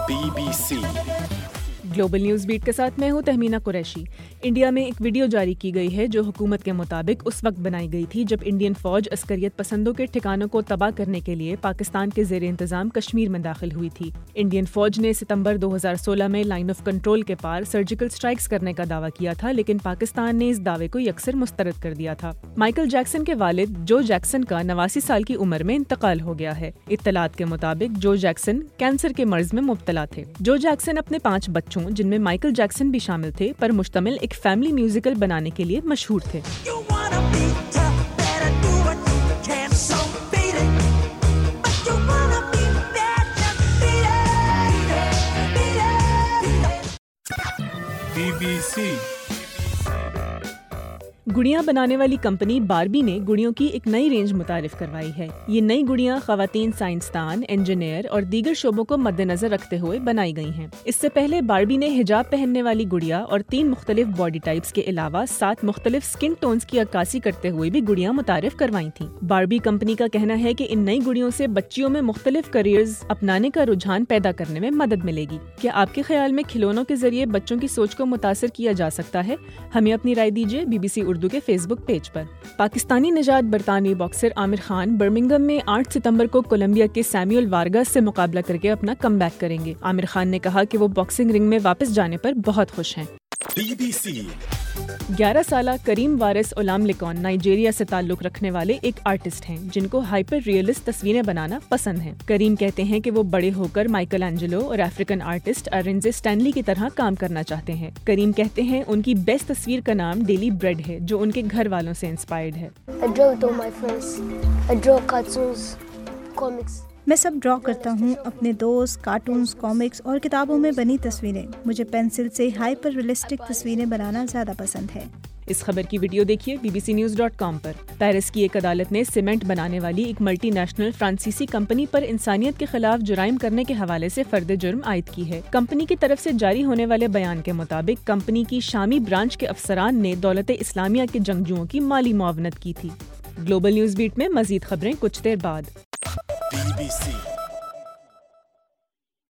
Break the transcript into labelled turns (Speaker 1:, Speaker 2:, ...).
Speaker 1: BBC
Speaker 2: global news bat کے ساتھ میں ہوں تہمینہ قریشی۔ انڈیا میں ایک ویڈیو جاری کی گئی ہے جو حکومت کے مطابق اس وقت بنائی گئی تھی جب انڈین فوج عسکریت پسندوں کے ٹھکانوں کو تباہ کرنے کے لیے پاکستان کے زیر انتظام کشمیر میں داخل ہوئی تھی۔ انڈین فوج نے ستمبر 2016 میں لائن آف کنٹرول کے پار سرجیکل سٹرائکس کرنے کا دعویٰ کیا تھا، لیکن پاکستان نے اس دعوے کو یکسر مسترد کر دیا تھا۔ مائیکل جیکسن کے والد جو جیکسن کا 89 سال کی عمر میں انتقال ہو گیا ہے۔ اطلاعات کے مطابق جو جیکسن کینسر کے مرض میں مبتلا تھے۔ جو جیکسن اپنے 5 بچوں جن میں مائیکل جیکسن بھی شامل تھے پر مشتمل ایک فیملی میوزیکل بنانے کے لیے مشہور تھے۔
Speaker 1: BBC
Speaker 2: گڑیاں بنانے والی کمپنی باربی نے گڑیوں کی ایک نئی رینج متعارف کروائی ہے۔ یہ نئی گڑیاں خواتین سائنسدان، انجینئر اور دیگر شعبوں کو مد نظر رکھتے ہوئے بنائی گئی ہیں۔ اس سے پہلے باربی نے حجاب پہننے والی گڑیا اور 3 مختلف باڈی ٹائپس کے علاوہ 7 مختلف سکن ٹونز کی عکاسی کرتے ہوئے بھی گڑیاں متعارف کروائی تھیں۔ باربی کمپنی کا کہنا ہے کہ ان نئی گڑیوں سے بچیوں میں مختلف کیریئرز اپنانے کا رجحان پیدا کرنے میں مدد ملے گی۔ کیا آپ کے خیال میں کھلونوں کے ذریعے بچوں کی سوچ کو متاثر کیا جا سکتا ہے؟ ہمیں اپنی رائے دیجیے BBC اردو کے فیس بک پیج پر۔ پاکستانی نژاد برطانوی باکسر عامر خان برمنگھم میں 8 ستمبر کو کولمبیا کے سیمیول وارگاس سے مقابلہ کر کے اپنا کم بیک کریں گے۔ عامر خان نے کہا کہ وہ باکسنگ رنگ میں واپس جانے پر بہت خوش ہیں۔
Speaker 1: BBC
Speaker 2: 11 سالہ کریم وارث اولاملکون نائجیریا سے تعلق رکھنے والے ایک آرٹسٹ ہیں جن کو ہائپر ریئلسٹ تصویریں بنانا پسند ہیں۔ کریم کہتے ہیں کہ وہ بڑے ہو کر مائیکل اینجلو اور افریقن آرٹسٹ ارنزے اسٹینلی کی طرح کام کرنا چاہتے ہیں۔ کریم کہتے ہیں ان کی بیسٹ تصویر کا نام ڈیلی بریڈ ہے جو ان کے گھر والوں سے انسپائرڈ ہے۔
Speaker 3: میں سب ڈرا کرتا ہوں، اپنے دوست، کارٹونز، کامکس اور کتابوں میں بنی تصویریں۔ مجھے پینسل سے ہائپر ریئلسٹک تصویریں بنانا زیادہ پسند ہے۔
Speaker 2: اس خبر کی ویڈیو دیکھیے bbcnews.com پر۔ پیرس کی ایک عدالت نے سیمنٹ بنانے والی ایک ملٹی نیشنل فرانسیسی کمپنی پر انسانیت کے خلاف جرائم کرنے کے حوالے سے فرد جرم عائد کی ہے۔ کمپنی کی طرف سے جاری ہونے والے بیان کے مطابق کمپنی کی شامی برانچ کے افسران نے دولت اسلامیہ کے جنگجوؤں کی مالی معاونت کی تھی۔ گلوبل نیوز بیٹ میں مزید خبریں کچھ دیر بعد۔
Speaker 1: BBC